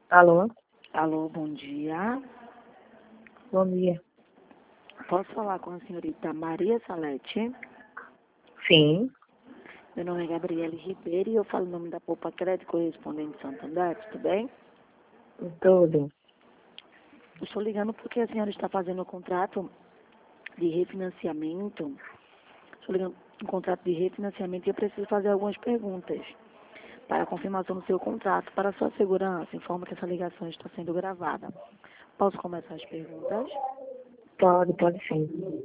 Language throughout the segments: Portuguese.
Alô? Alô, bom dia. Bom dia. Posso falar com a senhorita Maria Salete? Sim, Meu nome é Gabriele Ribeiro e eu falo em nome da Poupa Crédito Correspondente Santander, tudo bem? tudo. Eu estou ligando porque a senhora está fazendo um contrato de refinanciamento. Estou ligando um contrato de refinanciamento e eu preciso fazer algumas perguntas para a confirmação do seu contrato. Para sua segurança, informa que essa ligação está sendo gravada. Posso começar as perguntas? Pode sim.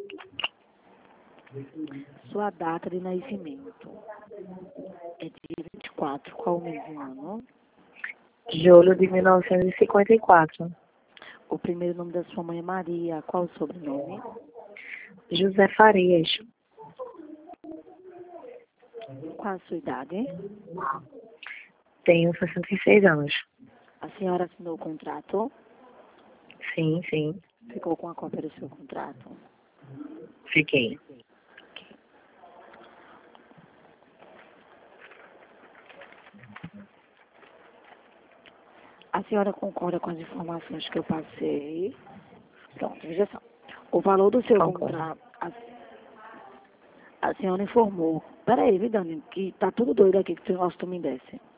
Sua data de nascimento é dia 24, qual mês e ano? Julho de 1954. O primeiro nome da sua mãe é Maria, qual o sobrenome? José Farias. Qual a sua idade? Tenho 66 anos. A senhora assinou o contrato? Sim, sim. Ficou com a cópia do seu contrato? Fiquei. A senhora concorda com as informações que eu passei? Pronto, veja só. O valor do seu Concordo. contrato, a senhora informou. Peraí, Vidani, que tá tudo doido aqui que o nosso me desce.